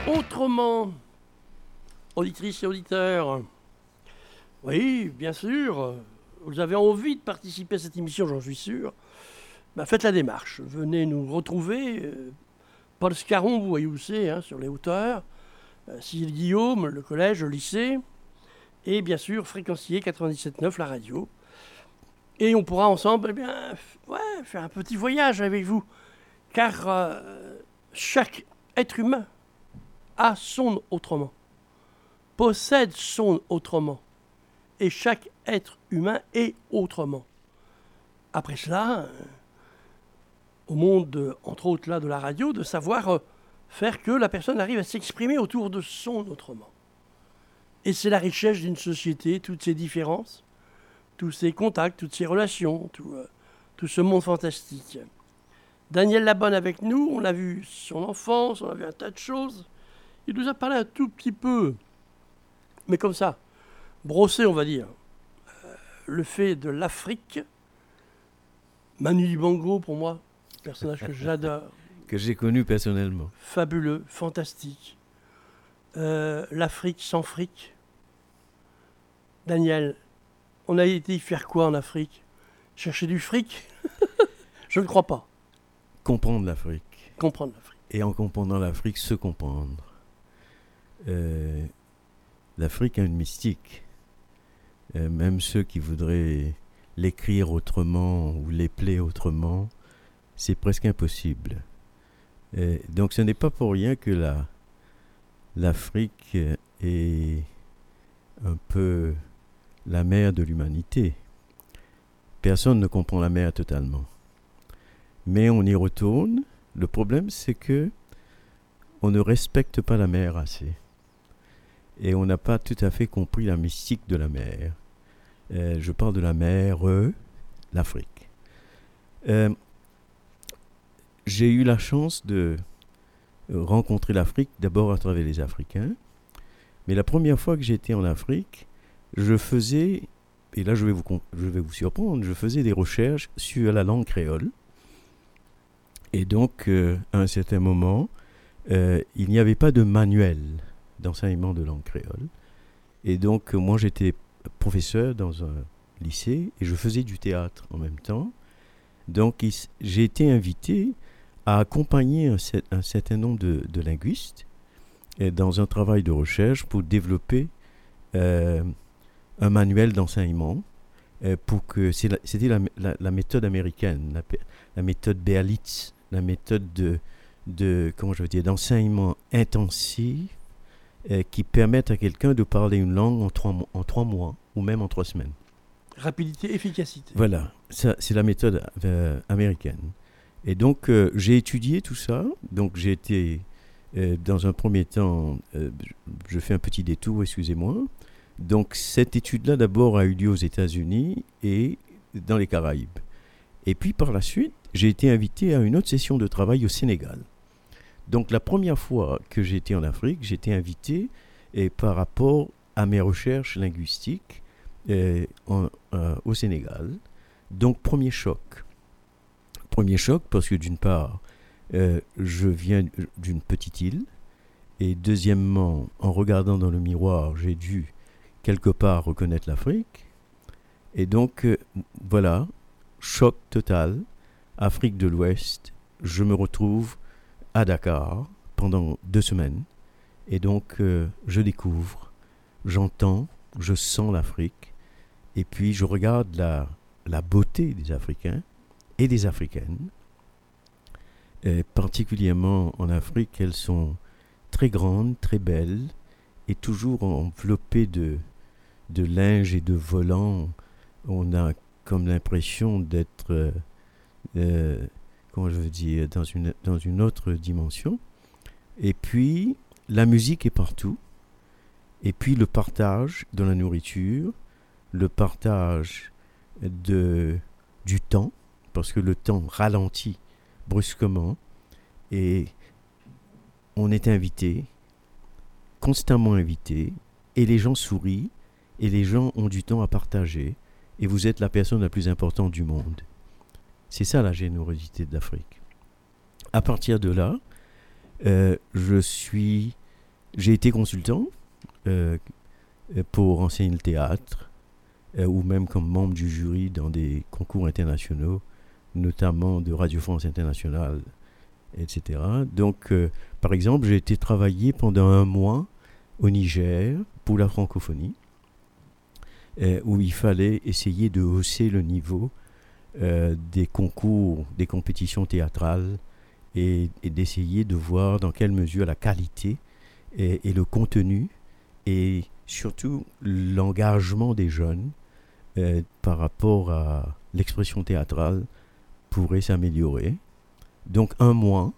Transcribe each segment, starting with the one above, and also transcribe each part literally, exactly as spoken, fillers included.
Autrement, auditrices et auditeurs, oui, bien sûr, vous avez envie de participer à cette émission, j'en suis sûr. Ben, faites la démarche. Venez nous retrouver. Euh, Paul Scarron, vous voyez où c'est, hein, sur les hauteurs. Euh, Cyril Guillaume, le collège, le lycée. Et bien sûr, Fréquencier quatre-vingt-dix-sept neuf, la radio. Et on pourra ensemble eh bien, f- ouais, faire un petit voyage avec vous. Car euh, chaque être humain a son autrement, possède son autrement. Et chaque être humain est autrement. Après cela, euh, au monde, de- entre autres là, de la radio, de savoir euh, faire que la personne arrive à s'exprimer autour de son autrement. Et c'est la richesse d'une société, toutes ces différences, tous ces contacts, toutes ces relations, tout, euh, tout ce monde fantastique. Daniel Labonne avec nous, on a vu son enfance, on a vu un tas de choses. Il nous a parlé un tout petit peu, mais comme ça, brossé on va dire, euh, le fait de l'Afrique. Manu Dibango pour moi, personnage que j'adore, Que j'ai connu personnellement. fabuleux, fantastique. Euh, L'Afrique sans fric. Daniel, on a été y faire quoi en Afrique? Chercher du fric? Je ne crois pas. Comprendre l'Afrique. Comprendre l'Afrique. Et en comprenant l'Afrique, se comprendre. Euh, L'Afrique a une mystique. Euh, même ceux qui voudraient l'écrire autrement ou l'épeler autrement, c'est presque impossible. Euh, donc ce n'est pas pour rien que la, l'Afrique est un peu la mère de l'humanité. Personne ne comprend la mer totalement. Mais on y retourne. Le problème, c'est que on ne respecte pas la mer assez. Et on n'a pas tout à fait compris la mystique de la mer. Euh, je parle de la mer, euh, l'Afrique. Euh, j'ai eu la chance de rencontrer l'Afrique d'abord à travers les Africains. Mais la première fois que j'étais en Afrique, je faisais, et là je vais vous, je vais vous surprendre, je faisais des recherches sur la langue créole. Et donc, euh, à un certain moment, euh, il n'y avait pas de manuel d'enseignement de langue créole. Et donc, euh, moi, j'étais professeur dans un lycée et je faisais du théâtre en même temps. Donc, il, j'ai été invité à accompagner un, un certain nombre de, de linguistes et dans un travail de recherche pour développer euh, un manuel d'enseignement. Euh, pour que c'est la, c'était la, la, la méthode américaine, la, la méthode Berlitz, la méthode de, de comment je veux dire, d'enseignement intensif euh, qui permettent à quelqu'un de parler une langue en trois, en trois mois ou même en trois semaines. Rapidité, efficacité. Voilà, ça, c'est la méthode euh, américaine. Et donc, euh, j'ai étudié tout ça. Donc, j'ai été, euh, dans un premier temps, euh, je fais un petit détour, excusez-moi. Donc, cette étude-là, d'abord, a eu lieu aux États-Unis et dans les Caraïbes. Et puis, par la suite, j'ai été invité à une autre session de travail au Sénégal. Donc, la première fois que j'ai été en Afrique, j'ai été invité et par rapport à mes recherches linguistiques euh, en, euh, au Sénégal. Donc, premier choc. Premier choc parce que, d'une part, euh, je viens d'une petite île. Et deuxièmement, en regardant dans le miroir, j'ai dû quelque part reconnaître l'Afrique. Et donc, euh, voilà, choc total, Afrique de l'Ouest, je me retrouve à Dakar pendant deux semaines. Et donc, euh, je découvre, j'entends, je sens l'Afrique. Et puis, je regarde la, la beauté des Africains et des Africaines. Et particulièrement en Afrique, elles sont très grandes, très belles, et toujours enveloppées de de linge et de volants. On a comme l'impression d'être, euh, euh, comment je veux dire, dans une, dans une autre dimension. Et puis, la musique est partout. Et puis, le partage de la nourriture, le partage de, du temps, parce que le temps ralentit brusquement. Et on est invité, constamment invité, et les gens sourient. Et les gens ont du temps à partager. Et vous êtes la personne la plus importante du monde. C'est ça la générosité de l'Afrique. À partir de là, euh, je suis j'ai été consultant euh, pour enseigner le théâtre, euh, ou même comme membre du jury dans des concours internationaux, notamment de Radio France Internationale, et cetera. Donc, euh, par exemple, j'ai été travailler pendant un mois au Niger pour la francophonie, euh, où il fallait essayer de hausser le niveau euh, des concours, des compétitions théâtrales, et, et d'essayer de voir dans quelle mesure la qualité et, et le contenu et surtout l'engagement des jeunes euh, par rapport à l'expression théâtrale pourrait s'améliorer. Donc un mois,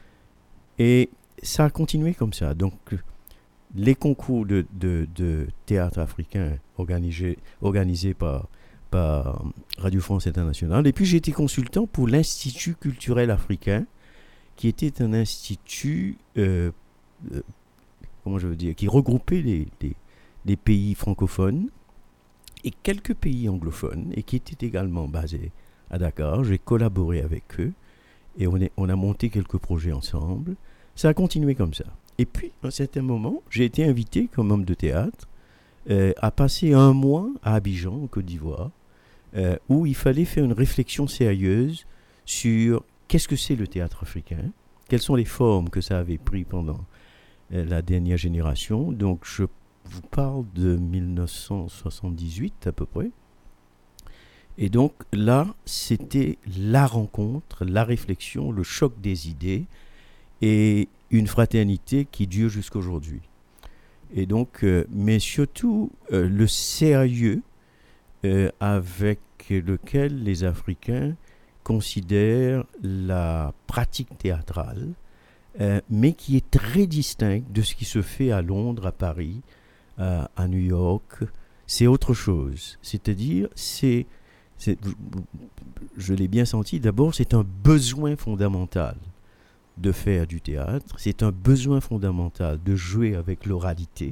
et ça a continué comme ça. Donc les concours de, de, de théâtre africain organisés, organisés par, par Radio France Internationale, et puis j'ai été consultant pour l'Institut culturel africain, qui était un institut, euh, euh, comment je veux dire, qui regroupait les, les, les pays francophones et quelques pays anglophones, et qui était également basé à Dakar. J'ai collaboré avec eux, et on, est, on a monté quelques projets ensemble. Ça a continué comme ça. Et puis, à un certain moment, j'ai été invité comme homme de théâtre euh, à passer un mois à Abidjan, en Côte d'Ivoire, euh, où il fallait faire une réflexion sérieuse sur qu'est-ce que c'est le théâtre africain, quelles sont les formes que ça avait pris pendant euh, la dernière génération. Donc, je vous parle de dix-neuf cent soixante-dix-huit à peu près. Et donc, là, c'était la rencontre, la réflexion, le choc des idées et une fraternité qui dure jusqu'aujourd'hui. Et donc, euh, mais surtout, euh, le sérieux euh, avec lequel les Africains considère la pratique théâtrale, euh, mais qui est très distincte de ce qui se fait à Londres, à Paris, à, à New York. C'est autre chose. C'est-à-dire, c'est, c'est, je l'ai bien senti, d'abord, c'est un besoin fondamental de faire du théâtre, c'est un besoin fondamental de jouer avec l'oralité,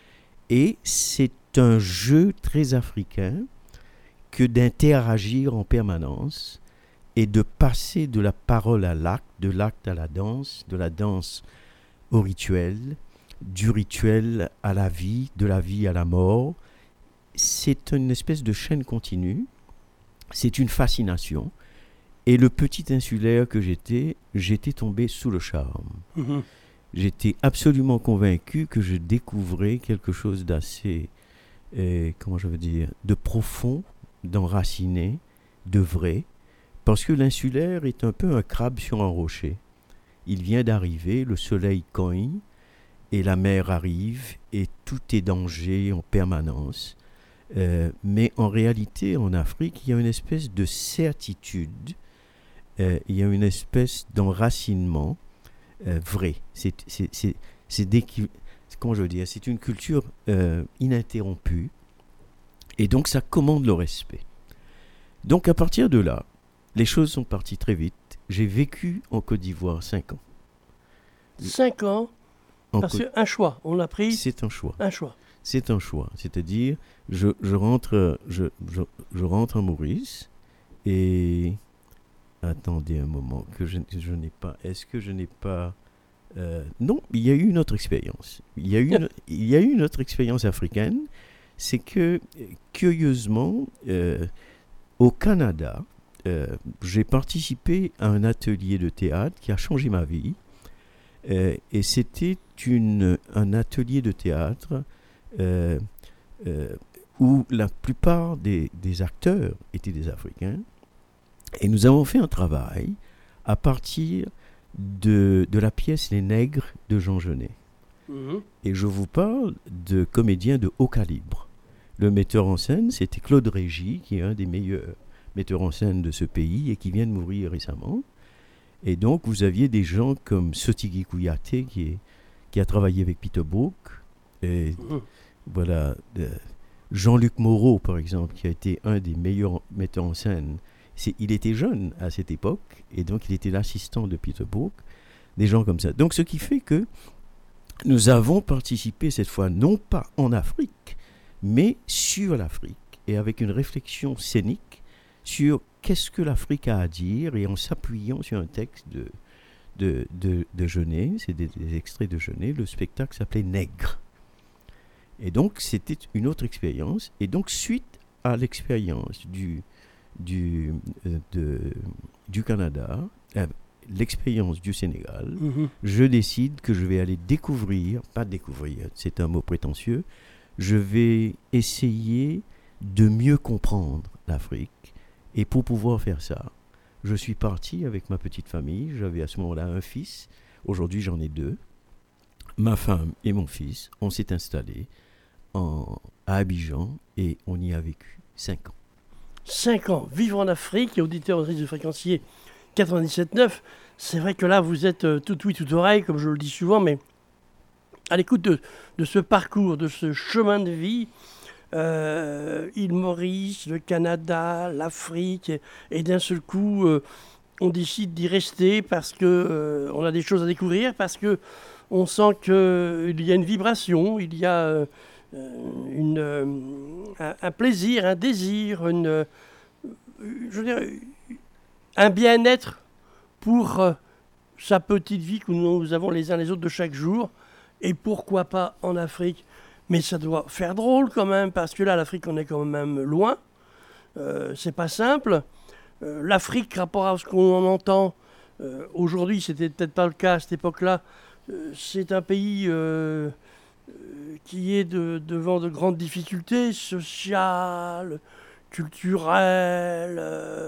et c'est un jeu très africain que d'interagir en permanence et de passer de la parole à l'acte, de l'acte à la danse, de la danse au rituel, du rituel à la vie, de la vie à la mort. C'est une espèce de chaîne continue, c'est une fascination. Et le petit insulaire que j'étais, j'étais tombé sous le charme. Mmh. J'étais absolument convaincu que je découvrais quelque chose d'assez, euh, comment je veux dire, de profond, d'enraciné, de vrai. Parce que l'insulaire est un peu un crabe sur un rocher. Il vient d'arriver, le soleil cogne, et la mer arrive, et tout est danger en permanence. Euh, mais en réalité, en Afrique, il y a une espèce de certitude, euh, il y a une espèce d'enracinement euh, vrai. C'est, c'est, c'est, c'est, déqui... comment je veux dire, c'est une culture euh, ininterrompue, et donc ça commande le respect. Donc à partir de là, les choses sont parties très vite. J'ai vécu en Côte d'Ivoire cinq ans. Cinq ans en Parce Côte... qu'un choix, on l'a pris. C'est un choix. Un choix. C'est un choix. C'est-à-dire, je, je, rentre, je, je, je rentre à Maurice et... Attendez un moment, que je, je n'ai pas... Est-ce que je n'ai pas... Euh, non, il y a eu une autre expérience. Il y a eu une, il y a eu une autre expérience africaine. C'est que, curieusement, euh, au Canada... Euh, j'ai participé à un atelier de théâtre qui a changé ma vie, euh, et c'était une, un atelier de théâtre euh, euh, où la plupart des, des acteurs étaient des Africains, et nous avons fait un travail à partir de, de la pièce Les Nègres de Jean Genet. Mmh. Et je vous parle de comédiens de haut calibre. Le metteur en scène, c'était Claude Régis, qui est un des meilleurs metteur en scène de ce pays et qui vient de mourir récemment. Et donc, vous aviez des gens comme Sotigui Kouyaté qui, est, qui a travaillé avec Peter Brook. Et mmh. voilà, euh, Jean-Luc Moreau, par exemple, qui a été un des meilleurs metteurs en scène. C'est, il était jeune à cette époque et donc il était l'assistant de Peter Brook. Des gens comme ça. Donc, ce qui fait que nous avons participé cette fois, non pas en Afrique, mais sur l'Afrique et avec une réflexion scénique sur qu'est-ce que l'Afrique a à dire, et en s'appuyant sur un texte de, de, de, de Genet, c'est des, des extraits de Genet. Le spectacle s'appelait Nègre. Et donc, c'était une autre expérience. Et donc, suite à l'expérience du, du, euh, de, du Canada, euh, l'expérience du Sénégal, Mmh. je décide que je vais aller découvrir, pas découvrir, c'est un mot prétentieux, je vais essayer de mieux comprendre l'Afrique. Et pour pouvoir faire ça, je suis parti avec ma petite famille. J'avais à ce moment-là un fils. Aujourd'hui, j'en ai deux. Ma femme et mon fils. On s'est installés en, à Abidjan et on y a vécu cinq ans. Cinq ans, vivre en Afrique, et auditeur auditrice de Fréquencier quatre-vingt-dix-sept neuf. C'est vrai que là, vous êtes euh, tout oui, tout oreille, comme je le dis souvent, mais à l'écoute de, de ce parcours, de ce chemin de vie, euh, île Maurice, le Canada, l'Afrique, et, et d'un seul coup, euh, on décide d'y rester parce que euh, on a des choses à découvrir, parce que on sent qu'il y a une vibration, il y a euh, une, euh, un, un plaisir, un désir, une, euh, je veux dire, un bien-être pour euh, sa petite vie que nous, nous avons les uns les autres de chaque jour. Et pourquoi pas en Afrique? Mais ça doit faire drôle quand même, parce que là, l'Afrique, on est quand même loin. Euh, c'est pas simple. Euh, L'Afrique, rapport à ce qu'on en entend, euh, aujourd'hui, c'était peut-être pas le cas à cette époque-là, euh, c'est un pays euh, euh, qui est de, devant de grandes difficultés sociales, culturelles, euh,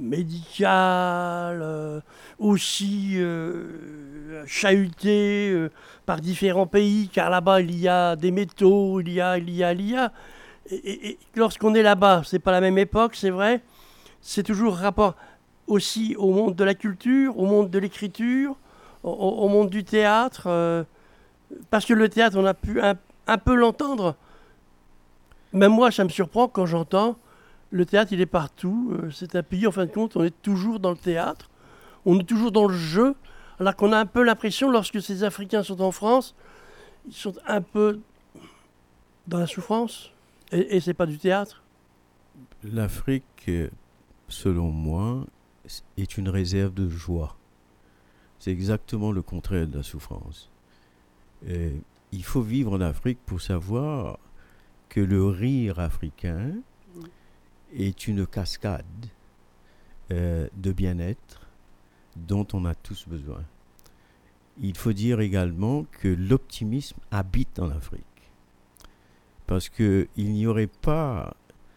médicales, euh, aussi euh, chahuté euh, par différents pays, car là-bas il y a des métaux, il y a, il y a, il y a. Et, et, et lorsqu'on est là-bas, c'est pas la même époque, c'est vrai, c'est toujours rapport aussi au monde de la culture, au monde de l'écriture, au, au monde du théâtre, euh, parce que le théâtre, on a pu un, un peu l'entendre. Même moi, ça me surprend quand j'entends le théâtre, il est partout. Euh, c'est un pays, en fin de compte, on est toujours dans le théâtre. On est toujours dans le jeu. Alors qu'on a un peu l'impression, lorsque ces Africains sont en France, ils sont un peu dans la souffrance. Et, et c'est pas du théâtre. L'Afrique, selon moi, est une réserve de joie. C'est exactement le contraire de la souffrance. Et il faut vivre en Afrique pour savoir que le rire africain est une cascade euh, de bien-être dont on a tous besoin. Il faut dire également que l'optimisme habite en Afrique. Parce qu'il n'y aurait pas,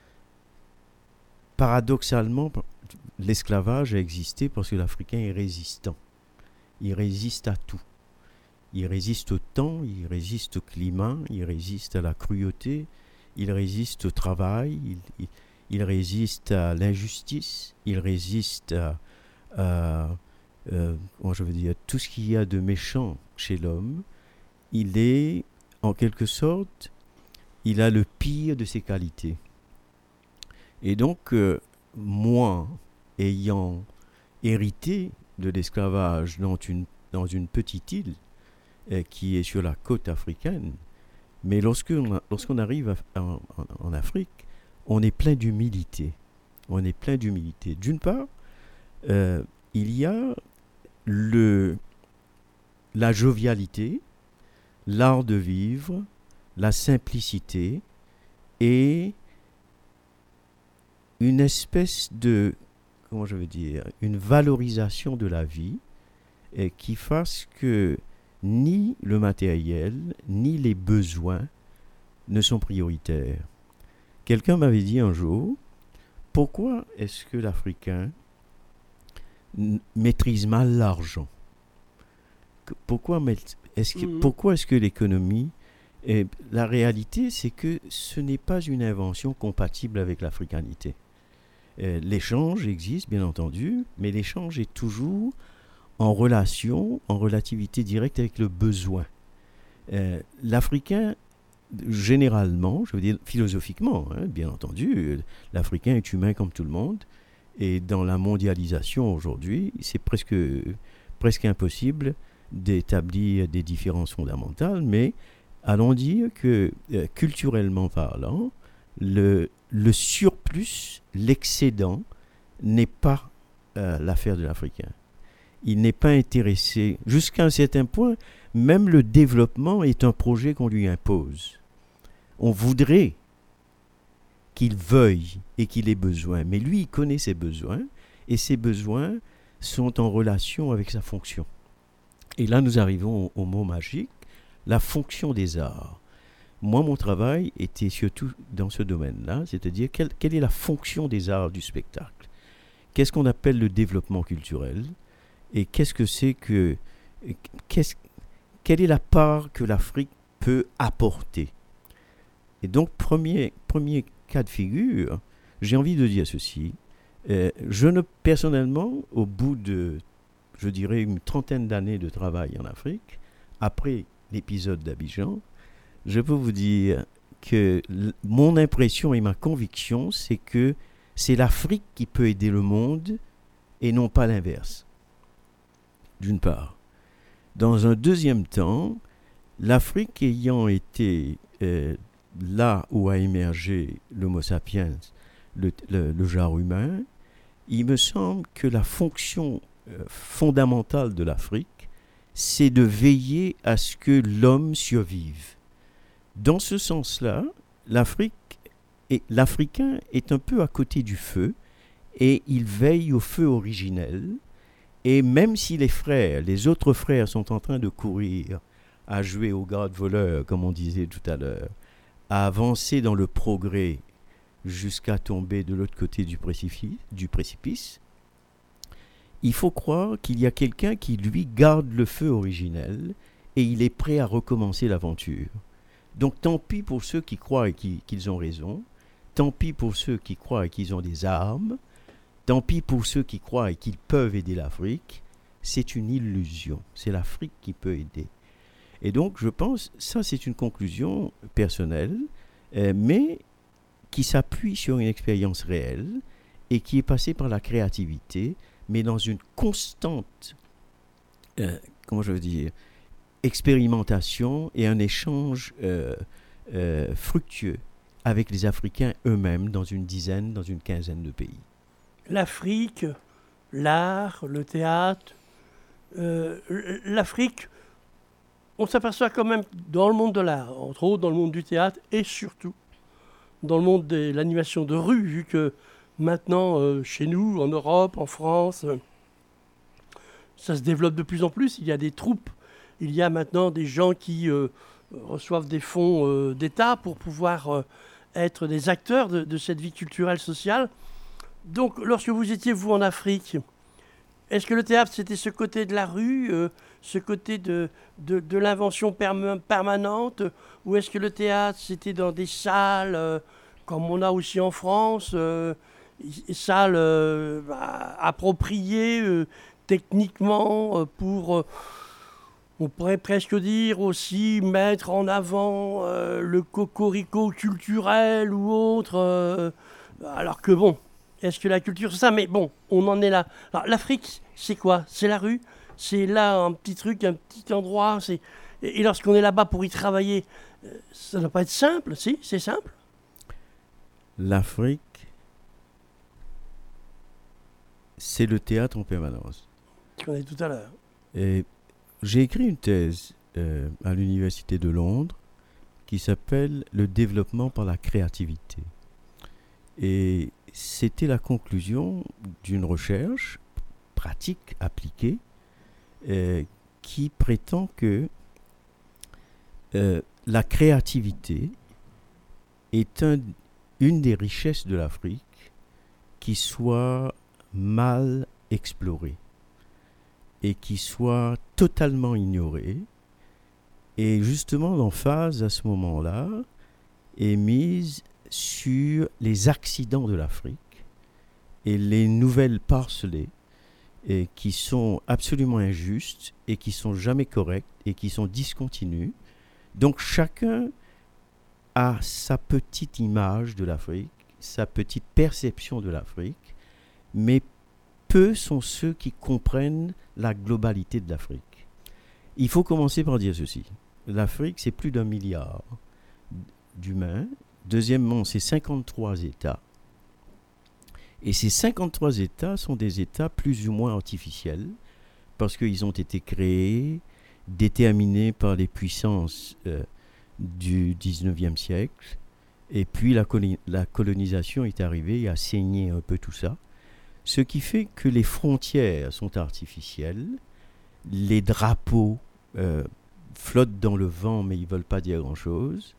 paradoxalement, l'esclavage a existé parce que l'Africain est résistant. Il résiste à tout. Il résiste au temps, il résiste au climat, il résiste à la cruauté, il résiste au travail, il, il, il résiste à l'injustice, il résiste à, à euh, comment je veux dire, tout ce qu'il y a de méchant chez l'homme. Il est, en quelque sorte, il a le pire de ses qualités. Et donc, euh, moi, ayant hérité de l'esclavage dans une, dans une petite île euh, qui est sur la côte africaine, mais lorsqu'on, a, lorsqu'on arrive à, en, en Afrique, on est plein d'humilité. On est plein d'humilité. D'une part, euh, il y a le, la jovialité, l'art de vivre, la simplicité et une espèce de, comment je veux dire, une valorisation de la vie et qui fasse que ni le matériel, ni les besoins ne sont prioritaires. Quelqu'un m'avait dit un jour, pourquoi est-ce que l'Africain n- maîtrise mal l'argent? Pourquoi est-ce que, mmh. pourquoi est-ce que l'économie... Et la réalité, c'est que ce n'est pas une invention compatible avec l'africanité. Euh, l'échange existe, bien entendu, mais l'échange est toujours en relation, en relativité directe avec le besoin. Euh, L'Africain, généralement, je veux dire philosophiquement, hein, bien entendu, l'Africain est humain comme tout le monde, et dans la mondialisation aujourd'hui, c'est presque, presque impossible d'établir des différences fondamentales, mais allons dire que, euh, culturellement parlant, le, le surplus, l'excédent, n'est pas euh, l'affaire de l'Africain. il n'est pas intéressé. Jusqu'à un certain point, même le développement est un projet qu'on lui impose. On voudrait qu'il veuille et qu'il ait besoin, mais lui, il connaît ses besoins, et ses besoins sont en relation avec sa fonction. Et là, nous arrivons au, au mot magique, la fonction des arts. Moi, mon travail était surtout dans ce domaine-là, c'est-à-dire quelle, quelle est la fonction des arts du spectacle. Qu'est-ce qu'on appelle le développement culturel et qu'est-ce que c'est que... Qu'est-ce, quelle est la part que l'Afrique peut apporter? Et donc, premier, premier cas de figure, j'ai envie de dire ceci. Euh, je ne, personnellement, au bout de, je dirais, une trentaine d'années de travail en Afrique, après l'épisode d'Abidjan, je peux vous dire que l- mon impression et ma conviction, c'est que c'est l'Afrique qui peut aider le monde et non pas l'inverse, d'une part. Dans un deuxième temps, l'Afrique ayant été euh, là où a émergé l'Homo sapiens, le, le, le genre humain, il me semble que la fonction euh, fondamentale de l'Afrique, c'est de veiller à ce que l'homme survive. Dans ce sens-là, l'Afrique et l'Africain est un peu à côté du feu et il veille au feu originel. Et même si les frères, les autres frères sont en train de courir, à jouer au garde-voleur, comme on disait tout à l'heure, à avancer dans le progrès jusqu'à tomber de l'autre côté du précipice, du précipice, il faut croire qu'il y a quelqu'un qui, lui, garde le feu originel et il est prêt à recommencer l'aventure. Donc tant pis pour ceux qui croient et qui, qu'ils ont raison, tant pis pour ceux qui croient et qu'ils ont des armes, tant pis pour ceux qui croient et qu'ils peuvent aider l'Afrique, c'est une illusion. C'est l'Afrique qui peut aider. Et donc, je pense, ça c'est une conclusion personnelle, euh, mais qui s'appuie sur une expérience réelle et qui est passée par la créativité, mais dans une constante, euh, comment je veux dire, expérimentation et un échange euh, euh, fructueux avec les Africains eux-mêmes dans une dizaine, dans une quinzaine de pays. L'Afrique, l'art, le théâtre, euh, l'Afrique, on s'aperçoit quand même dans le monde de l'art, entre autres dans le monde du théâtre et surtout dans le monde de l'animation de rue, vu que maintenant, euh, chez nous, en Europe, en France, euh, ça se développe de plus en plus. Il y a des troupes, il y a maintenant des gens qui euh, reçoivent des fonds euh, d'État pour pouvoir euh, être des acteurs de, de cette vie culturelle, sociale. Donc, lorsque vous étiez, vous, en Afrique, est-ce que le théâtre, c'était ce côté de la rue, euh, ce côté de, de, de l'invention perma- permanente, ou est-ce que le théâtre, c'était dans des salles, euh, comme on a aussi en France, euh, salles euh, bah, appropriées euh, techniquement euh, pour, euh, on pourrait presque dire aussi, mettre en avant euh, le cocorico culturel ou autre, euh, alors que bon, est-ce que la culture, c'est ça? Mais bon, on en est là. Alors, l'Afrique, c'est quoi? C'est la rue? C'est là un petit truc, un petit endroit? C'est... Et, et lorsqu'on est là-bas pour y travailler, euh, ça ne doit pas être simple, si? C'est simple? L'Afrique, c'est le théâtre en permanence. Ce qu'on a dit tout à l'heure. Et j'ai écrit une thèse euh, à l'Université de Londres qui s'appelle « Le développement par la créativité ». Et c'était la conclusion d'une recherche pratique, appliquée, euh, qui prétend que euh, la créativité est un, une des richesses de l'Afrique qui soit mal explorée et qui soit totalement ignorée. Et justement, l'emphase à ce moment-là est mise sur les accidents de l'Afrique et les nouvelles parcelées et qui sont absolument injustes et qui sont jamais correctes et qui sont discontinues. Donc chacun a sa petite image de l'Afrique, sa petite perception de l'Afrique, mais peu sont ceux qui comprennent la globalité de l'Afrique. Il faut commencer par dire ceci. L'Afrique, c'est plus d'un milliard d'humains. Deuxièmement, c'est cinquante-trois États. Et ces cinquante-trois États sont des États plus ou moins artificiels parce qu'ils ont été créés, déterminés par les puissances euh, du dix-neuvième siècle. Et puis la, colo- la colonisation est arrivée et a saigné un peu tout ça. Ce qui fait que les frontières sont artificielles, les drapeaux euh, flottent dans le vent, mais ils ne veulent pas dire grand-chose.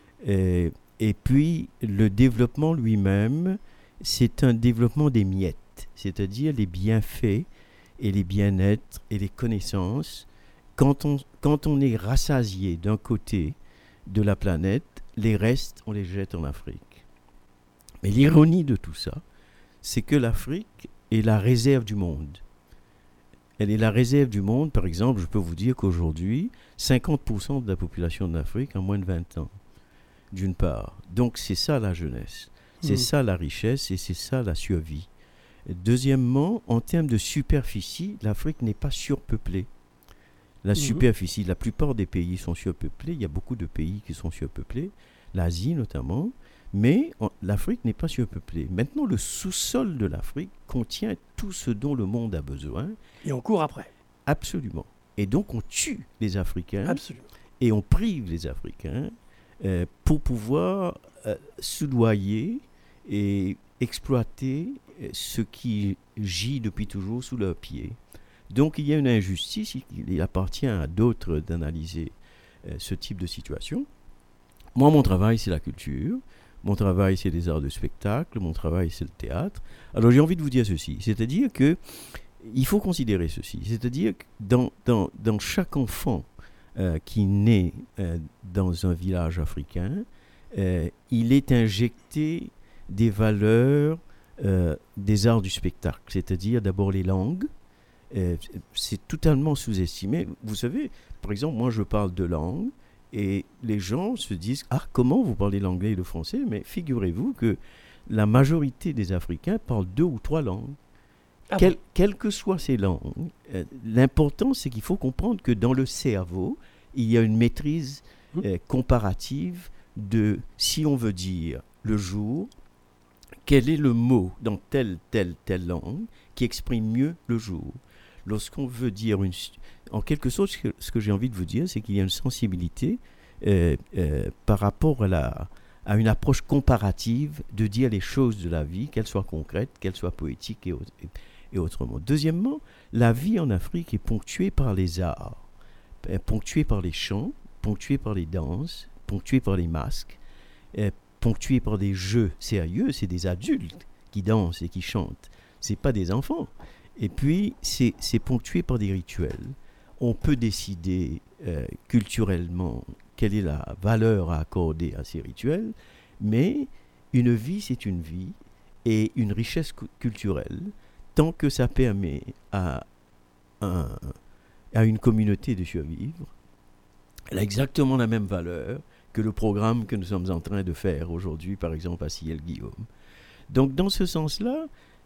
Et, et puis, le développement lui-même, c'est un développement des miettes, c'est-à-dire les bienfaits et les bien-être et les connaissances. Quand on, quand on est rassasié d'un côté de la planète, les restes, on les jette en Afrique. Mais l'ironie de tout ça, c'est que l'Afrique est la réserve du monde. Elle est la réserve du monde. Par exemple, je peux vous dire qu'aujourd'hui, cinquante pour cent de la population de l'Afrique a moins de vingt ans, d'une part. Donc, c'est ça la jeunesse. C'est mmh. ça la richesse et c'est ça la survie. Deuxièmement, en termes de superficie, l'Afrique n'est pas surpeuplée. La mmh. superficie, la plupart des pays sont surpeuplés. Il y a beaucoup de pays qui sont surpeuplés, l'Asie notamment. Mais en, l'Afrique n'est pas surpeuplée. Maintenant, le sous-sol de l'Afrique contient tout ce dont le monde a besoin. Et on court après. Absolument. Et donc, on tue les Africains. Absolument. Et on prive les Africains euh, pour pouvoir euh, soudoyer et exploiter ce qui gît depuis toujours sous leurs pieds. Donc, il y a une injustice. Il appartient à d'autres d'analyser euh, ce type de situation. Moi, mon travail, c'est la culture. Mon travail, c'est les arts de spectacle. Mon travail, c'est le théâtre. Alors, j'ai envie de vous dire ceci. C'est-à-dire que il faut considérer ceci. C'est-à-dire que dans, dans, dans chaque enfant euh, qui naît euh, dans un village africain, euh, il est injecté des valeurs euh, des arts du spectacle. C'est-à-dire d'abord les langues. Euh, c'est totalement sous-estimé. Vous savez, par exemple, moi, je parle de langue. Et les gens se disent « Ah, comment vous parlez l'anglais et le français ?» Mais figurez-vous que la majorité des Africains parlent deux ou trois langues. Ah Quel, bon quelles que soient ces langues, euh, l'important, c'est qu'il faut comprendre que dans le cerveau, il y a une maîtrise euh, comparative de, si on veut dire le jour, quel est le mot dans telle, telle, telle langue qui exprime mieux le jour. Lorsqu'on veut dire une... En quelque sorte, ce que, ce que j'ai envie de vous dire, c'est qu'il y a une sensibilité euh, euh, par rapport à, la, à une approche comparative de dire les choses de la vie, qu'elles soient concrètes, qu'elles soient poétiques et, et, et autrement. Deuxièmement, la vie en Afrique est ponctuée par les arts, ponctuée par les chants, ponctuée par les danses, ponctuée par les masques, euh, ponctuée par des jeux sérieux. C'est des adultes qui dansent et qui chantent, ce n'est pas des enfants. Et puis, c'est, c'est ponctué par des rituels. On peut décider euh, culturellement quelle est la valeur à accorder à ces rituels, mais une vie, c'est une vie, et une richesse cu- culturelle, tant que ça permet à, un, à une communauté de survivre, elle a exactement la même valeur que le programme que nous sommes en train de faire aujourd'hui, par exemple à Ciel-Guillaume. Donc, dans ce sens-là,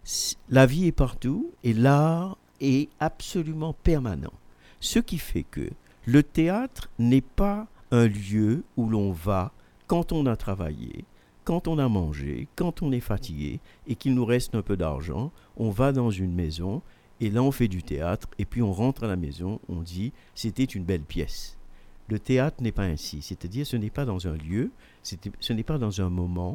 la vie est partout et l'art est absolument permanent. Ce qui fait que le théâtre n'est pas un lieu où l'on va quand on a travaillé, quand on a mangé, quand on est fatigué et qu'il nous reste un peu d'argent. On va dans une maison et là on fait du théâtre et puis on rentre à la maison, on dit « c'était une belle pièce ». Le théâtre n'est pas ainsi, c'est-à-dire ce n'est pas dans un lieu, ce n'est pas dans un moment,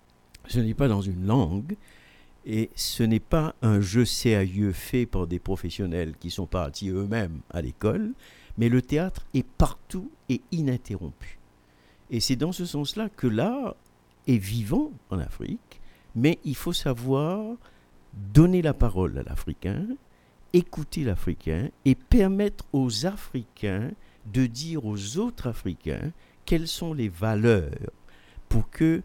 ce n'est pas dans une langue. Et ce n'est pas un jeu sérieux fait par des professionnels qui sont partis eux-mêmes à l'école, mais le théâtre est partout et ininterrompu. Et c'est dans ce sens-là que l'art est vivant en Afrique, mais il faut savoir donner la parole à l'Africain, écouter l'Africain et permettre aux Africains de dire aux autres Africains quelles sont les valeurs pour que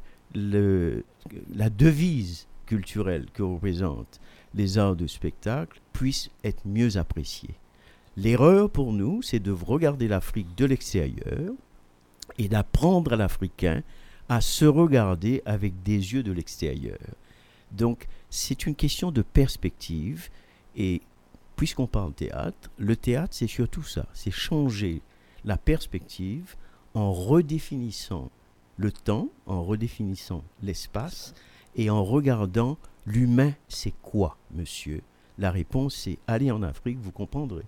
le, la devise culturelle que représentent les arts de spectacle puissent être mieux appréciés. L'erreur pour nous, c'est de regarder l'Afrique de l'extérieur et d'apprendre à l'Africain à se regarder avec des yeux de l'extérieur. Donc, c'est une question de perspective et puisqu'on parle théâtre, le théâtre, c'est surtout ça, c'est changer la perspective en redéfinissant le temps, en redéfinissant l'espace et en regardant l'humain, c'est quoi, monsieur? La réponse, c'est aller en Afrique, vous comprendrez.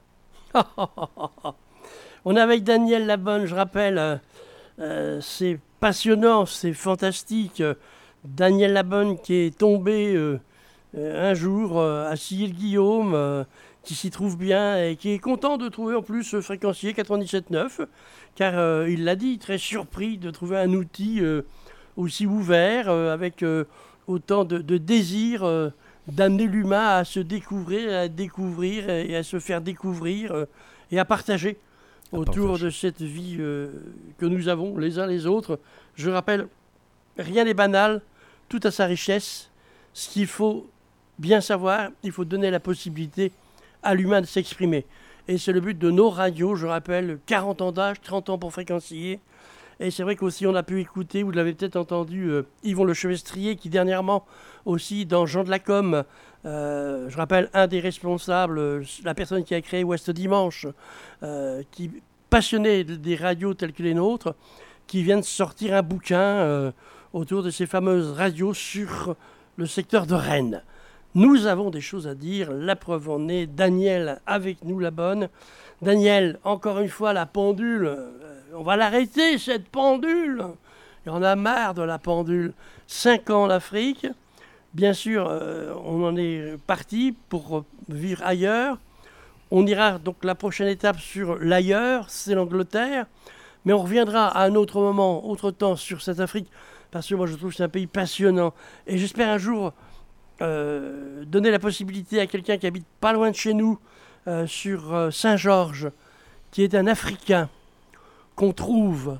On est avec Daniel Labonne, je rappelle, euh, euh, c'est passionnant, c'est fantastique. Daniel Labonne qui est tombé euh, euh, un jour euh, à Sillé-le-Guillaume, euh, qui s'y trouve bien et qui est content de trouver en plus ce fréquencier quatre-vingt-dix-sept neuf, car euh, il l'a dit, très surpris de trouver un outil euh, aussi ouvert, euh, avec euh, autant de, de désir euh, d'amener l'humain à se découvrir, à découvrir et à se faire découvrir euh, et à partager À autour partager. de cette vie euh, que nous avons les uns les autres. Je rappelle, rien n'est banal, tout a sa richesse. Ce qu'il faut bien savoir, il faut donner la possibilité à l'humain de s'exprimer. Et c'est le but de nos radios, je rappelle, quarante ans d'âge, trente ans pour fréquencier. Et c'est vrai qu'aussi on a pu écouter, vous l'avez peut-être entendu, euh, Yvon Le Chevestrier, qui dernièrement aussi dans Jean de la Com, euh, je rappelle un des responsables, euh, la personne qui a créé Ouest Dimanche, euh, qui passionné des radios telles que les nôtres, qui vient de sortir un bouquin euh, autour de ces fameuses radios sur le secteur de Rennes. Nous avons des choses à dire, la preuve en est, Daniel avec nous, la bonne. Daniel, encore une fois, la pendule, euh, on va l'arrêter, cette pendule. Il y en a marre de la pendule. Cinq ans en Afrique, bien sûr, euh, on en est parti pour vivre ailleurs. On ira donc la prochaine étape sur l'ailleurs, c'est l'Angleterre. Mais on reviendra à un autre moment, autre temps, sur cette Afrique, parce que moi je trouve que c'est un pays passionnant. Et j'espère un jour euh, donner la possibilité à quelqu'un qui habite pas loin de chez nous, euh, sur euh, Saint-Georges, qui est un Africain, qu'on trouve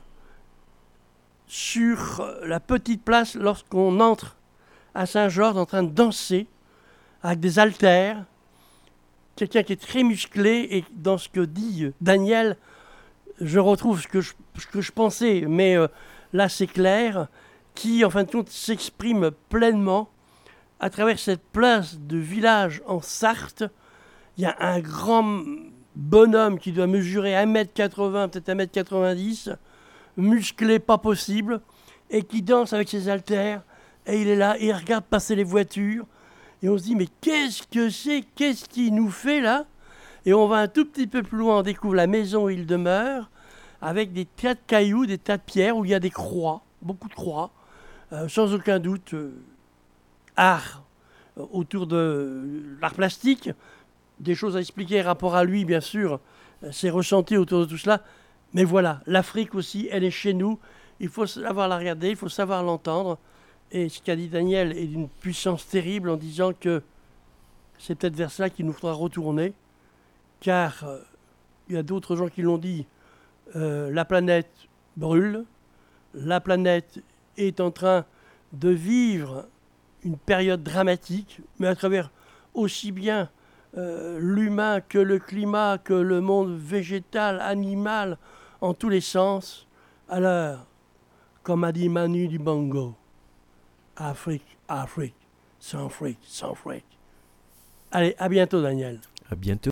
sur la petite place lorsqu'on entre à Saint-Georges en train de danser avec des haltères. Quelqu'un qui est très musclé, et dans ce que dit Daniel, je retrouve ce que je, ce que je pensais, mais euh, là c'est clair, qui en fin de compte s'exprime pleinement à travers cette place de village en Sarthe. Il y a un grand bonhomme qui doit mesurer un mètre quatre-vingts, peut-être un mètre quatre-vingt-dix, musclé pas possible, et qui danse avec ses haltères, et il est là, et il regarde passer les voitures, et on se dit, mais qu'est-ce que c'est, qu'est-ce qu'il nous fait là? Et on va un tout petit peu plus loin, on découvre la maison où il demeure, avec des tas de cailloux, des tas de pierres, où il y a des croix, beaucoup de croix, euh, sans aucun doute, euh, art, euh, autour de euh, l'art plastique, des choses à expliquer, rapport à lui, bien sûr, euh, ses ressentis autour de tout cela. Mais voilà, l'Afrique aussi, elle est chez nous, il faut savoir la regarder, il faut savoir l'entendre. Et ce qu'a dit Daniel est d'une puissance terrible en disant que c'est peut-être vers ça qu'il nous faudra retourner, car euh, il y a d'autres gens qui l'ont dit, euh, la planète brûle, la planète est en train de vivre une période dramatique, mais à travers aussi bien euh, l'humain que le climat, que le monde végétal, animal, en tous les sens. Alors, comme a dit Manu Dibango, Afrique, Afrique, sans fric, sans fric. Allez, à bientôt Daniel. À bientôt.